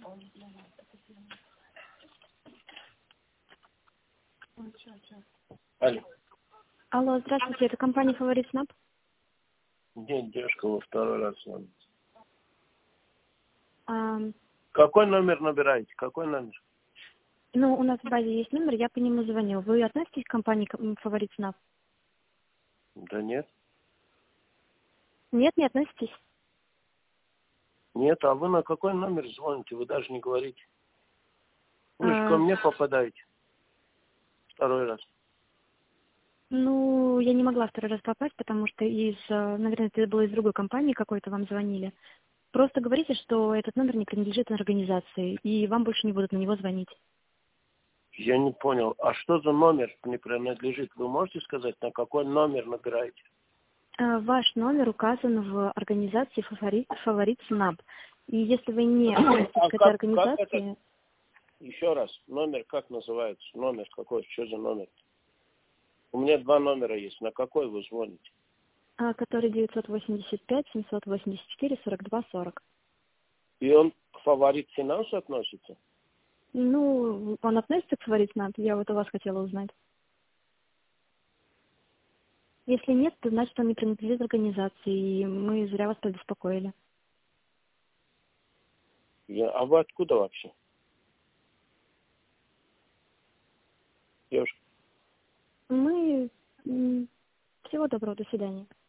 Алло. Алло, здравствуйте, это компания «Фаворит СНАП»? Нет, девушка, во второй раз звонит. А, Какой номер набираете? Какой номер? ну, у нас в базе есть номер, я по нему звоню. Вы относитесь к компании «Фаворит СНАП»? Да нет. Нет, не относитесь? Нет, а вы на какой номер звоните? Вы даже не говорите. Вы же ко мне попадаете. Второй раз. Ну, я не могла второй раз попасть, потому что наверное, это было из другой компании какой-то вам звонили. Просто говорите, что этот номер не принадлежит организации, и вам больше не будут на него звонить. Я не понял. А что за номер не принадлежит? Вы можете сказать, на какой номер набираете? Ваш номер указан в организации «Фаворит СНАП». И если вы не относитесь к этой организации... Еще раз, номер как называется? Номер какой? Что за номер? У меня два номера есть. На какой вы звоните? Который 985-784-42-40. И он к «Фаворит Финанс» относится? Ну, он относится к «Фаворит СНАП», я вот у вас хотела узнать. Если нет, то значит, он не принадлежит организации, и мы зря вас побеспокоили. А вы откуда вообще? Девушка. Мы... Всего доброго, до свидания.